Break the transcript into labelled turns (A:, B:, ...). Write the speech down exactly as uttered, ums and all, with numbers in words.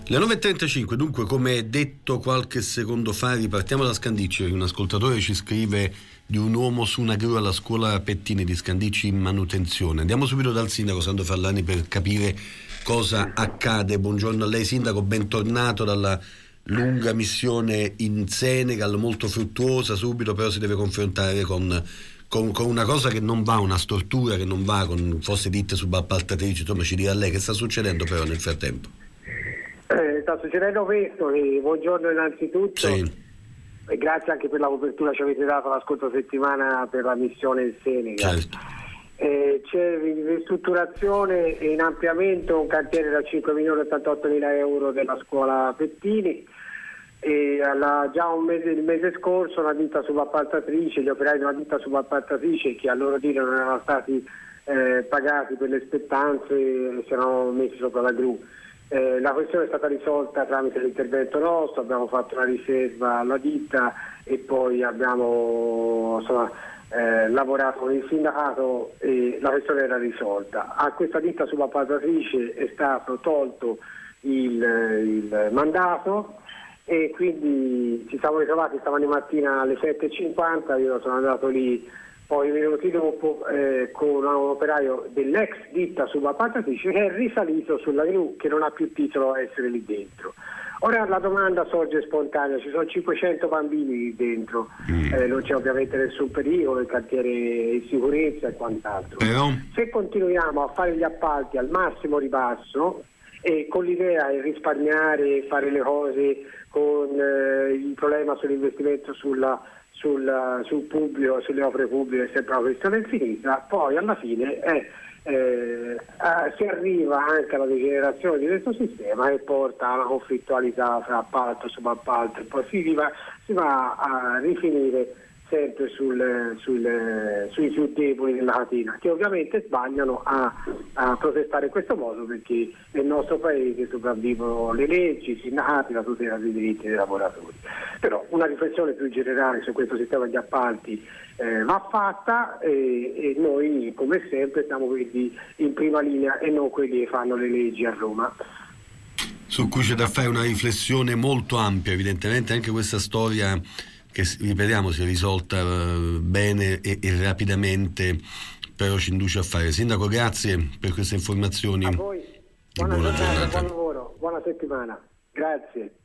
A: Le nove e trentacinque, dunque, come detto qualche secondo fa, ripartiamo da Scandicci. Un ascoltatore ci scrive di un uomo su una gru alla scuola Pettini di Scandicci in manutenzione. Andiamo subito dal sindaco Sandro Farlani per capire cosa accade. Buongiorno a lei sindaco, bentornato dalla lunga missione in Senegal, molto fruttuosa. Subito però si deve confrontare con, con, con una cosa che non va, una stortura che non va, con fosse ditte subappaltatrici. Insomma, ci dirà lei che sta succedendo però nel frattempo.
B: Eh, sta succedendo questo, e buongiorno innanzitutto,
A: Sì.
B: E grazie anche per la copertura che ci avete dato la scorsa settimana per la missione in Senegal.
A: Certo.
B: Eh, c'è ristrutturazione e in ampliamento un cantiere da cinque milioni e ottantotto mila euro della scuola Pettini, e alla, già un mese, il mese scorso una ditta subappaltatrice, gli operai di una ditta subappaltatrice che a loro dire non erano stati eh, pagati per le spettanze e si erano messi sopra la gru. Eh, la questione è stata risolta tramite l'intervento nostro, abbiamo fatto una riserva alla ditta e poi abbiamo insomma, eh, lavorato con il sindacato e la questione era risolta. A questa ditta subappaltatrice è stato tolto il, il mandato e quindi ci siamo ritrovati stamani mattina alle sette e cinquanta, io sono andato lì poi minuti dopo eh, con un operaio dell'ex ditta subappaltatrice che è risalito sulla gru, che non ha più titolo a essere lì dentro. Ora la domanda sorge spontanea, ci sono cinquecento bambini lì dentro, eh, non c'è ovviamente nessun pericolo, il cantiere è in sicurezza e quant'altro.
A: Però...
B: Se continuiamo a fare gli appalti al massimo ribasso e con l'idea di risparmiare e fare le cose con eh, il problema sull'investimento sulla Sul, sul pubblico, sulle opere pubbliche, è sempre una questione infinita, poi alla fine è, eh, eh, si arriva anche alla degenerazione di questo sistema e porta a una conflittualità fra appalto e subappalto e poi si va, si va a rifinire sempre sul, sul, sui più deboli della catena, che ovviamente sbagliano a, a protestare in questo modo, perché nel nostro paese sopravvivono le leggi, i sindacati, la tutela dei diritti dei lavoratori. Però una riflessione più generale su questo sistema di appalti eh, va fatta e, e noi come sempre siamo quelli in prima linea e non quelli che fanno le leggi a Roma.
A: Su cui c'è da fare una riflessione molto ampia, evidentemente anche questa storia che, ripetiamo, si è risolta uh, bene e, e rapidamente, però ci induce a fare. Sindaco, grazie per queste informazioni.
B: A voi, buona, buona giornata, buon lavoro, buona settimana, grazie.